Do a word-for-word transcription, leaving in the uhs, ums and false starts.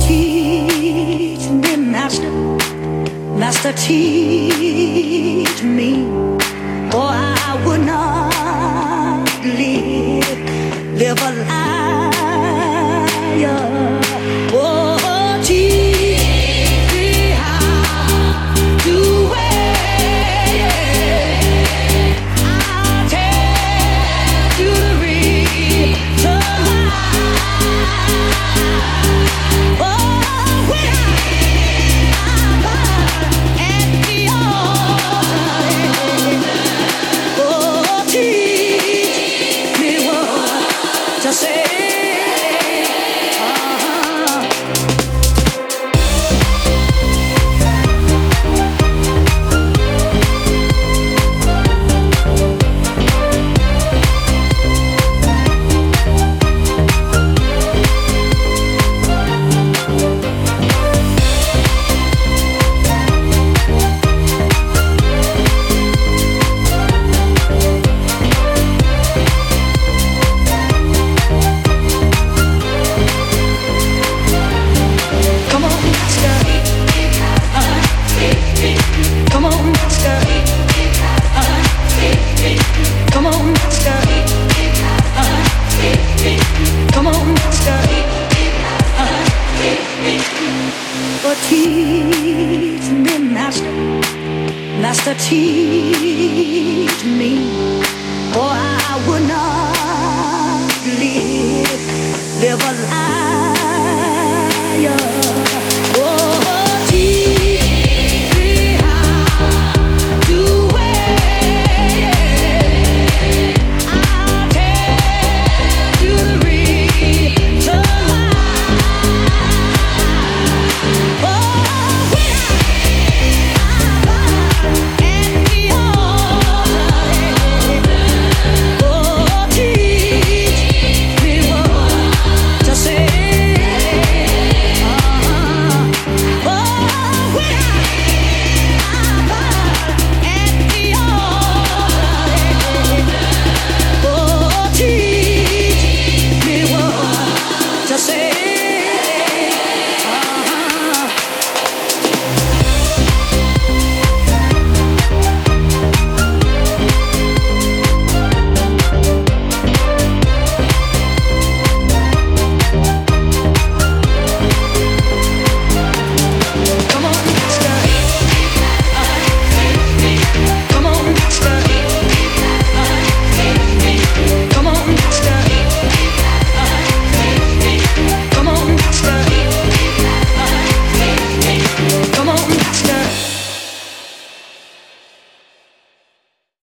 teach me, Master, Master, teach me, or I would not live, live a liar. Oh, teach me how to wait. I'll tell you the reason why. Oh, when I'm at the altar, oh, teach me what to say. Teach me, Master, Master, teach me, or I would not live, live a life.